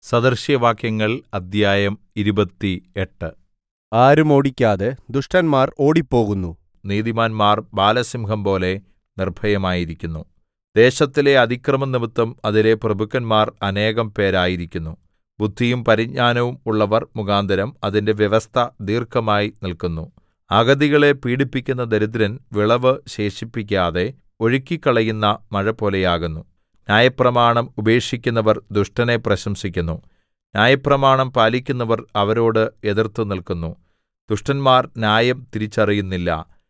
സദൃശവാക്യങ്ങൾ അദ്ധ്യായം 28. ആരും ഓടിക്കാതെ ദുഷ്ടന്മാർ ഓടിപ്പോകുന്നു. നീതിമാന്മാർ ബാലസിംഹംപോലെ നിർഭയമായിരിക്കുന്നു. ദേശത്തിലെ അതിക്രമം നിമിത്തം അതിലെ പ്രഭുക്കന്മാർ അനേകം പേരായിരിക്കുന്നു. ബുദ്ധിയും പരിജ്ഞാനവും ഉള്ളവർ മുഖാന്തരം അതിന്റെ വ്യവസ്ഥ ദീർഘമായി നില്ക്കുന്നു. അഗതികളെ പീഡിപ്പിക്കുന്ന ദരിദ്രൻ വിളവ് ശേഷിപ്പിക്കാതെ ഒഴുക്കിക്കളയുന്ന മഴപോലെയാകുന്നു. ന്യായപ്രമാണം ഉപേക്ഷിക്കുന്നവർ ദുഷ്ടനെ പ്രശംസിക്കുന്നു. ന്യായപ്രമാണം പാലിക്കുന്നവർ അവരോട് എതിർത്ത് നില്ക്കുന്നു. ദുഷ്ടന്മാർ ന്യായം തിരിച്ചറിയുന്നില്ല.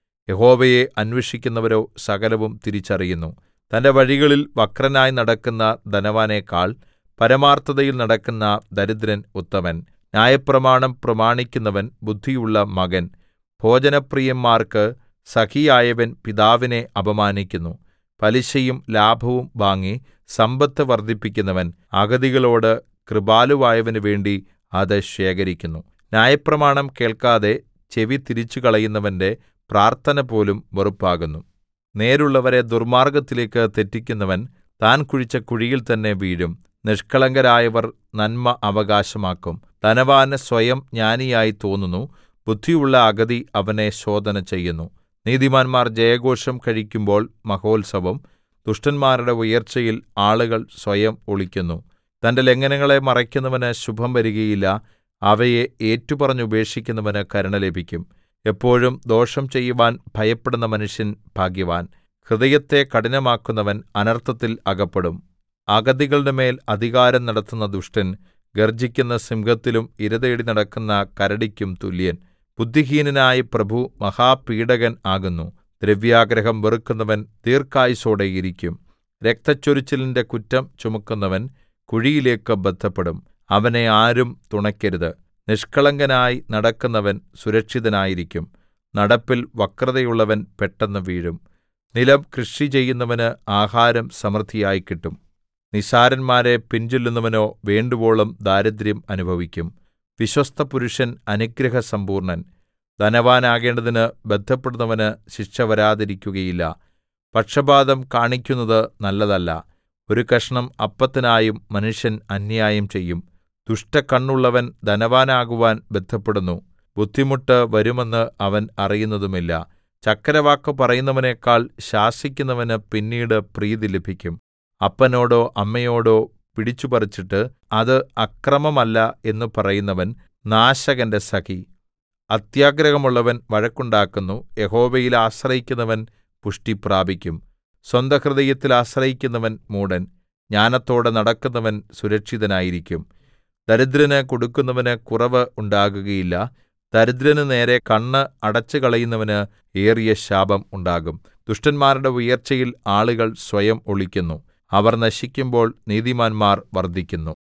യഹോവയെ അന്വേഷിക്കുന്നവരോ സകലവും തിരിച്ചറിയുന്നു. തന്റെ വഴികളിൽ വക്രനായി നടക്കുന്ന ധനവാനേക്കാൾ പരമാർത്ഥതയിൽ നടക്കുന്ന ദരിദ്രൻ ഉത്തമൻ. ന്യായപ്രമാണം പ്രമാണിക്കുന്നവൻ ബുദ്ധിയുള്ള മകൻ. ഭോജനപ്രിയന്മാർക്ക് സഖിയായവൻ പിതാവിനെ അപമാനിക്കുന്നു. പലിശയും ലാഭവും വാങ്ങി സമ്പത്ത് വർദ്ധിപ്പിക്കുന്നവൻ അഗതികളോട് കൃപാലുവായവനു വേണ്ടി അത് ശേഖരിക്കുന്നു. ന്യായപ്രമാണം കേൾക്കാതെ ചെവി തിരിച്ചുകളയുന്നവന്റെ പ്രാർത്ഥനപോലും വെറുപ്പാകുന്നു. നേരുള്ളവരെ ദുർമ്മാർഗ്ഗത്തിലേക്ക് തെറ്റിക്കുന്നവൻ താൻ കുഴിച്ച കുഴിയിൽ തന്നെ വീഴും. നിഷ്കളങ്കരായവർ നന്മ അവകാശമാക്കും. ധനവാന് സ്വയം ജ്ഞാനിയായി തോന്നുന്നു. ബുദ്ധിയുള്ള അഗതി അവനെ ശോധന ചെയ്യുന്നു. നീതിമാന്മാർ ജയഘോഷം കഴിക്കുമ്പോൾ മഹോത്സവം. ദുഷ്ടന്മാരുടെ ഉയർച്ചയിൽ ആളുകൾ സ്വയം ഒളിക്കുന്നു. തന്റെ ലംഘനങ്ങളെ മറയ്ക്കുന്നവന് ശുഭം വരികയില്ല. അവയെ ഏറ്റുപറഞ്ഞുപേക്ഷിക്കുന്നവന് കരുണ ലഭിക്കും. എപ്പോഴും ദോഷം ചെയ്യുവാൻ ഭയപ്പെടുന്ന മനുഷ്യൻ ഭാഗ്യവാൻ. ഹൃദയത്തെ കഠിനമാക്കുന്നവൻ അനർത്ഥത്തിൽ അകപ്പെടും. അഗതികളുടെ മേൽ അധികാരം നടത്തുന്ന ദുഷ്ടൻ ഗർജ്ജിക്കുന്ന സിംഹത്തിലും ഇരതേടി നടക്കുന്ന കരടിക്കും തുല്യൻ. ബുദ്ധിഹീനനായ പ്രഭു മഹാപീഡകൻ ആകുന്നു. ദ്രവ്യാഗ്രഹം വെറുക്കുന്നവൻ ദീർഘായുസ്സോടെ ഇരിക്കും. രക്തച്ചൊരിച്ചിലിന്റെ കുറ്റം ചുമക്കുന്നവൻ കുഴിയിലേക്ക് ബദ്ധപ്പെടും. അവനെ ആരും തുണയ്ക്കരുത്. നിഷ്കളങ്കനായി നടക്കുന്നവൻ സുരക്ഷിതനായിരിക്കും. നടപ്പിൽ വക്രതയുള്ളവൻ പെട്ടെന്ന് വീഴും. നിലം കൃഷി ചെയ്യുന്നവന് ആഹാരം സമൃദ്ധിയായി കിട്ടും. നിസ്സാരന്മാരെ പിൻചെല്ലുന്നവനോ വേണ്ടുവോളം ദാരിദ്ര്യം അനുഭവിക്കും. വിശ്വസ്തപുരുഷൻ അനുഗ്രഹസമ്പൂർണ്ണൻ. ധനവാനാകേണ്ടതിന് ബദ്ധപ്പെടുന്നവന് ശിക്ഷ വരാതിരിക്കുകയില്ല. പക്ഷപാതം കാണിക്കുന്നത് നല്ലതല്ല. ഒരു കഷണം അപ്പത്തിനായും മനുഷ്യൻ അന്യായം ചെയ്യും. ദുഷ്ടക്കണ്ണുള്ളവൻ ധനവാനാകുവാൻ ബദ്ധപ്പെടുന്നു. ബുദ്ധിമുട്ട് വരുമെന്ന് അവൻ അറിയുന്നതുമില്ല. ചക്കരവാക്ക് പറയുന്നവനേക്കാൾ ശാസിക്കുന്നവന് പിന്നീട് പ്രീതി ലഭിക്കും. അപ്പനോടോ അമ്മയോടോ പിടിച്ചുപറിച്ചിട്ട് അത് അക്രമമല്ല എന്ന് പറയുന്നവൻ നാശകന്റെ സഖി. അത്യാഗ്രഹമുള്ളവൻ വഴക്കുണ്ടാക്കുന്നു. യഹോവയിൽ ആശ്രയിക്കുന്നവൻ പുഷ്ടി പ്രാപിക്കും. സ്വന്തഹൃദയത്തിൽ ആശ്രയിക്കുന്നവൻ മൂഢൻ. ജ്ഞാനത്തോടെ നടക്കുന്നവൻ സുരക്ഷിതനായിരിക്കും. ദരിദ്രന് കൊടുക്കുന്നവന് കുറവ് ഉണ്ടാകുകയില്ല. ദരിദ്രന് നേരെ കണ്ണ് അടച്ചുകളയുന്നവന് ഏറിയ ശാപം ഉണ്ടാകും. ദുഷ്ടന്മാരുടെ ഉയർച്ചയിൽ ആളുകൾ സ്വയം ഒളിക്കുന്നു. അവർ നശിക്കുമ്പോൾ നീതിമാന്മാർ വർദ്ധിക്കുന്നു.